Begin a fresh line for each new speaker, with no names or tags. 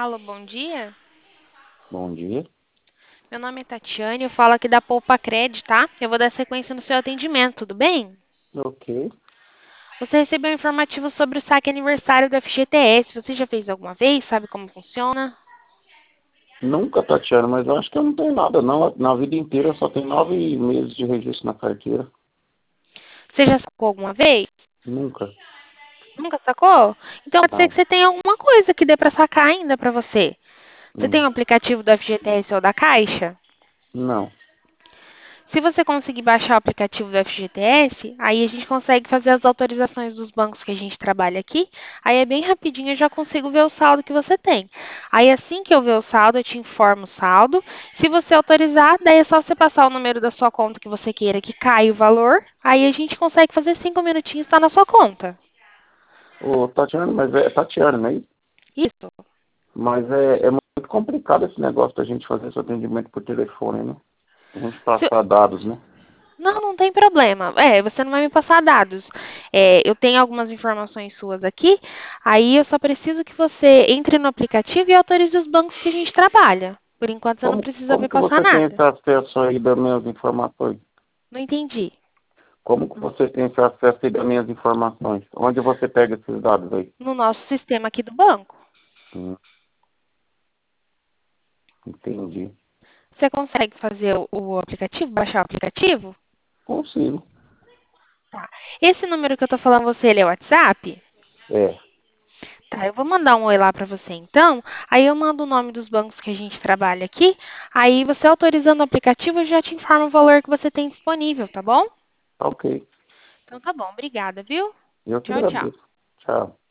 Alô, bom dia.
Bom dia.
Meu nome é Tatiane, eu falo aqui da Poupa Cred, tá? Eu vou dar sequência no seu atendimento, tudo bem?
Ok.
Você recebeu um informativo sobre o saque aniversário do FGTS. Você já fez alguma vez? Sabe como funciona?
Nunca, Tatiana, mas eu acho que eu não tenho nada, não. Na vida inteira eu só tenho 9 meses de registro na carteira.
Você já sacou alguma vez?
Nunca.
Nunca sacou? Então pode ser que
Não.
você tenha alguma coisa que dê pra sacar ainda pra você. Você tem
Hum.
um aplicativo do FGTS ou da Caixa?
Não.
Se você conseguir baixar o aplicativo do FGTS, aí a gente consegue fazer as autorizações dos bancos que a gente trabalha aqui. Aí é bem rapidinho, eu já consigo ver o saldo que você tem. Aí assim que eu ver o saldo, eu te informo o saldo. Se você autorizar, daí é só você passar o número da sua conta que você queira que caia o valor. Aí a gente consegue fazer 5 minutinhos e está na sua conta.
Ô, Tatiana, mas é Tatiana, não é isso?
Isso.
Mas é muito complicado esse negócio da gente fazer esse atendimento por telefone, né? A gente
Se-
passar dados, né?
Não, não tem problema. Você não vai me passar dados. Eu tenho algumas informações suas aqui, aí eu só preciso que você entre no aplicativo e autorize os bancos que a gente trabalha. Por enquanto, você não precisa
Como
me
que
passar
você tem esse
nada.
acesso aí das minhas informações?
Não entendi.
Como que você tem esse acesso aí das minhas informações? Onde você pega esses dados aí?
No nosso sistema aqui do banco.
Hum, entendi.
Você consegue fazer o aplicativo, baixar o aplicativo?
Consigo.
Tá. Esse número que eu tô falando você, ele é o WhatsApp?
É.
Tá, eu vou mandar um oi lá pra você então. Aí eu mando o nome dos bancos que a gente trabalha aqui. Aí você autorizando o aplicativo, eu já te informo o valor que você tem disponível, tá bom?
Ok.
Então tá bom, obrigada, viu?
Eu que
Tchau, tchau.
agradeço. Tchau.